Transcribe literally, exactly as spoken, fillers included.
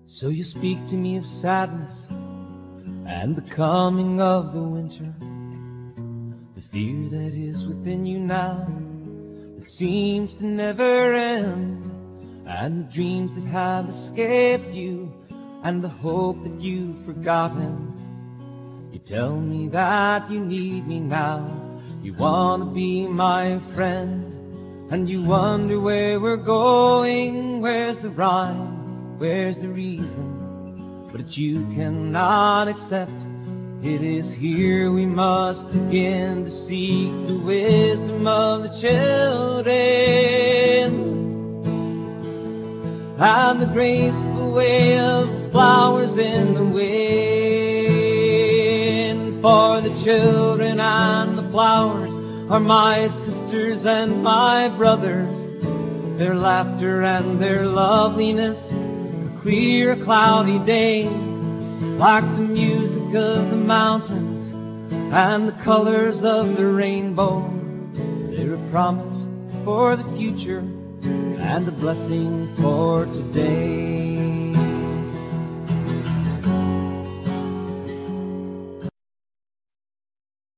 So you speak to me of sadness and the coming of the winter, the fear that is within you now that seems to never end, and the dreams that have escaped you and the hope that you've forgotten. You tell me that you need me now, you want to be my friend, and you wonder where we're going, where's the rhyme, where's the reason, but you cannot accept. It is here we must begin to seek the wisdom of the children, and the graceful way of the flowers in the wind. For the children and the flowers are my sisters and my brothers, their laughter and their loveliness, a clear cloudy day, like the music of the mountains and the colors of the rainbow. They're a promise for the future and a blessing for today.